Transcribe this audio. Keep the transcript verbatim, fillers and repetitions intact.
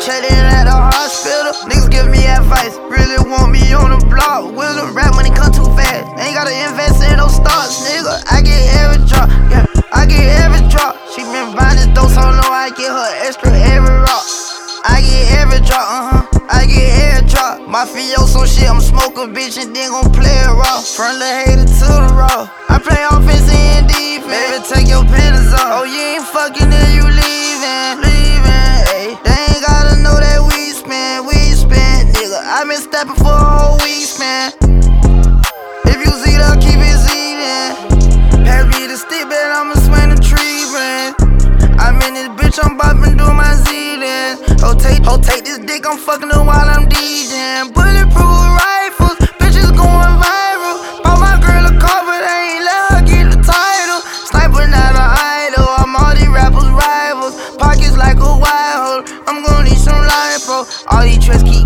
checked in at the hospital. Niggas give me advice, really want me on the block with them. Rap money come too fast, ain't gotta invest in no stocks, nigga. I get every drop, yeah, I get every drop. She been buying this dope, so I know I get her extra every rock. I get every drop, uh-huh, I get every drop. Mafioso shit, I'm smoke a bitch and then gon' play it raw. From the hater to the raw, I play offense and defense. Baby, take your pennies off. Oh, you ain't fucking then you leaving, leaving, ayy. They ain't gotta know that we spend, we spend, nigga. I been stepping for a whole week, man. If you see that, keep it seeding. Pass me the stick, bet I'ma swing the tree branch. I'm in this bitch, I'm boppin' do my Zealand. Oh, take, oh, take this dick, I'm fucking her while I'm DJing. Bulletproof rifles, bitches going viral. Bought my girl a car, but I ain't let her get the title. Sniper, not an idol, I'm all these rappers' rivals. Pockets like a wild hole, I'm gon' need some lipo. All these tricks keep